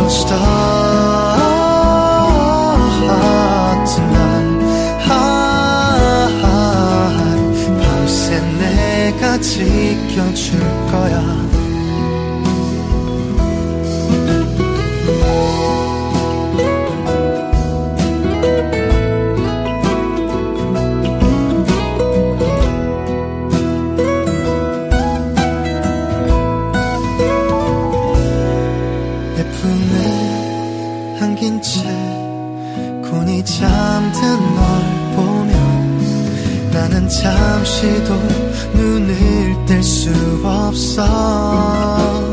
start tonight. 밤새 내가 지켜줄 거야. 안긴 채 곤히 잠든 널 보며 나는 잠시도 눈을 뗄 수 없어.